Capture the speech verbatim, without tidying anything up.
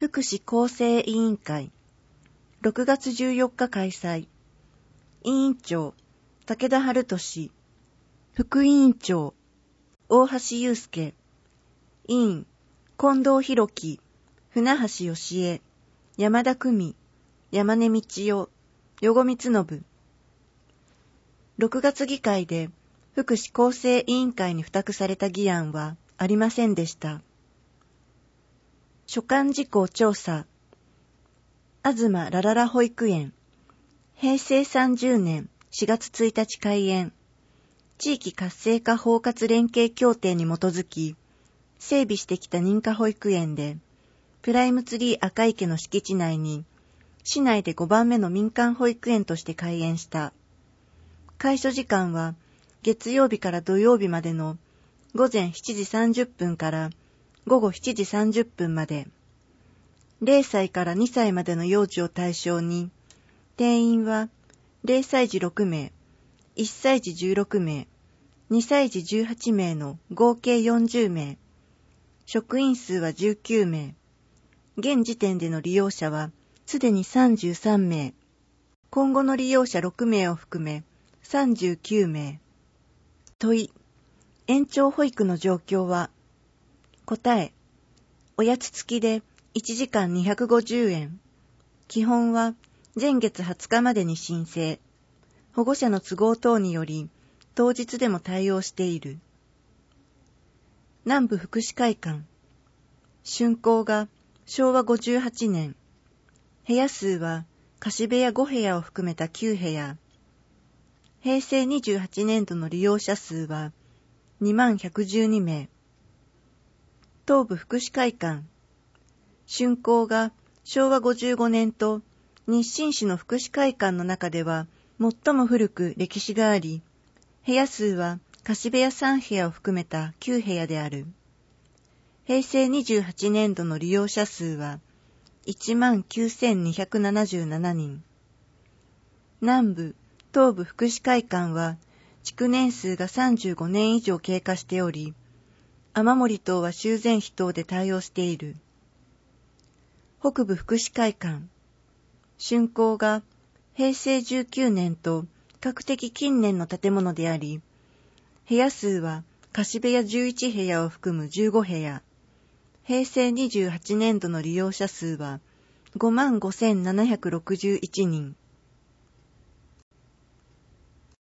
福祉厚生委員会ろくがつじゅうよっか開催。委員長武田春俊、副委員長大橋祐介、委員近藤弘樹、船橋義恵、山田久美、山根道夫、余後光信。ろくがつ議会で福祉厚生委員会に付託された議案はありませんでした。所管事項調査。東ラララ保育園。へいせいさんじゅうねんしがつついたち開園。地域活性化包括連携協定に基づき、整備してきた認可保育園で、プライムツリー赤池の敷地内に、市内でごばんめの民間保育園として開園した。開所時間は、月曜日から土曜日までのごぜんしちじさんじゅっぷんからごごしちじさんじゅっぷんまで、れいさいからにさいまでの幼児を対象に、定員はれいさいじろくめい、いっさいじじゅうろくめい、にさいじじゅうはちめいの合計よんじゅうめい、職員数はじゅうきゅうめい、現時点での利用者はすでにさんじゅうさんめい、今後の利用者ろくめいを含めさんじゅうきゅうめい。問い、延長保育の状況は？答え、おやつ付きでいちじかんにひゃくごじゅうえん。基本は前月はつかまでに申請。保護者の都合等により当日でも対応している。南部福祉会館。竣工がしょうわごじゅうはちねん。部屋数は貸部屋ごへやを含めたきゅうへや。へいせいにじゅうはちねんどの利用者数はにまんひゃくじゅうにめい。東部福祉会館。竣工がしょうわごじゅうごねんと日清市の福祉会館の中では最も古く歴史があり、部屋数は貸部屋さんへやを含めたきゅうへやである。へいせいにじゅうはちねんどの利用者数はいちまんきゅうせんにひゃくななじゅうななにん。南部、東部福祉会館は築年数がさんじゅうごねん以上経過しており、雨漏り等は修繕費等で対応している。北部福祉会館。竣工がへいせいじゅうきゅうねんと比較的近年の建物であり、部屋数は貸部屋じゅういちへやを含むじゅうごへや。へいせいにじゅうはちねんどの利用者数はごまんごせんななひゃくろくじゅういちにん。